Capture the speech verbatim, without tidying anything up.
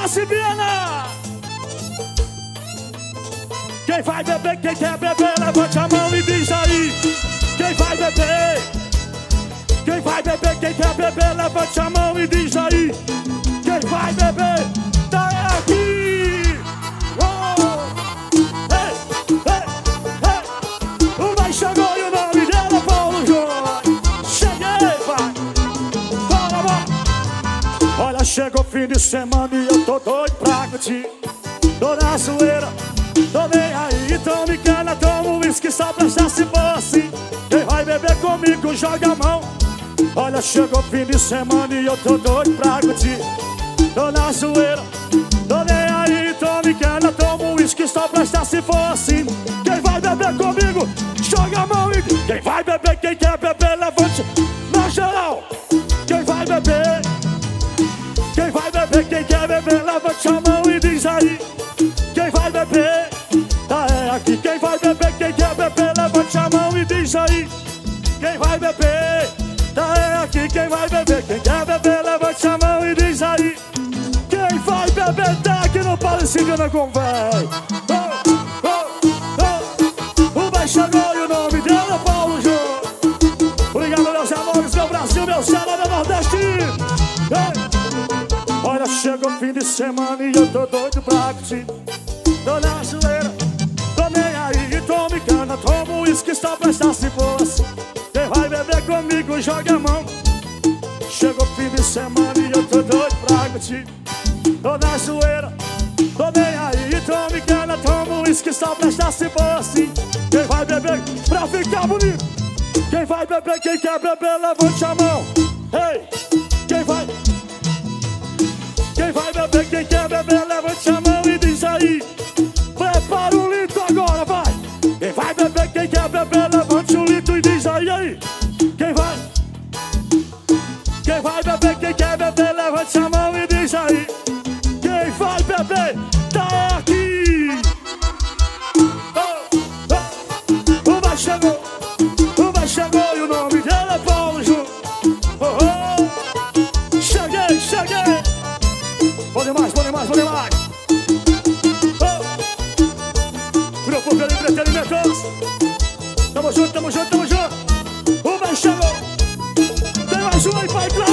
Alface Viana. Quem vai beber, quem quer beber, levante a mão e diz aí. Quem vai beber? Quem vai beber, quem quer beber, levante a mão e diz aí. Quem vai beber, tá aqui. Oh. Ei, ei, ei. O vai chegou e o nome dela é Paulo Júnior. Cheguei, vai. Bora, bora. Olha, chegou o fim de semana e eu tô doido pra curtir. Tô na zoeira, tô nem aí. Tome cana, tomo uísque só pra achar se for assim. Quem vai beber comigo, joga a mão. Olha, chegou o fim de semana e eu tô doido pra curtir. Tô na zoeira, tô nem aí. Tome cana, tomo uísque só pra achar se for assim. Quem vai beber comigo, joga a mão e... Quem vai beber, quem quer beber, levante na geral. Quem vai beber? Quem vai beber, quem quer beber, levante a mão e diz aí. Quem vai beber, tá é aqui. Quem vai beber, quem quer beber, levante a mão e diz aí. Quem vai beber, tá é aqui. Quem vai beber, quem quer beber, levante a mão e diz aí. Quem vai beber, tá aqui no Palicigana com véi. Oh, oh, oh. O véi chegou e o nome dele é Paulo Júnior. Obrigado, meus amores, meu Brasil, meu Ceará, meu Nordeste. Ei. Olha, chegou o fim de semana e eu tô doido pra curtir. Tô na zoeira, tô nem aí. Tome cana, tomo uísque só pra estar se for assim. Quem vai beber comigo, joga a mão. Chegou o fim de semana e eu tô doido pra curtir. Tô na zoeira, tô nem aí. Tome cana, tomo uísque só pra estar se for assim. Quem vai beber pra ficar bonito? Quem vai beber, quem quer beber, levante a mão. Ei, quem vai... Quem vai beber, quem quer beber, levante a mão e diz aí. Prepara o litro agora, vai. Quem vai beber, quem quer beber, levante o litro e diz aí, aí. Quem vai? Quem vai beber, quem quer beber, levante a mão e diz aí. Quem vai beber, tá aqui. Oh, oh. O vai chegou, o vai chegou e o nome dele é Paulo Júnior. Oh, oh. Cheguei, cheguei. Vou demais, vou demais, vou demais. Oh. Grupo pelo entretenimento. Tamo junto, tamo junto, tamo junto. O véi chegou. Tem mais um aí, pai.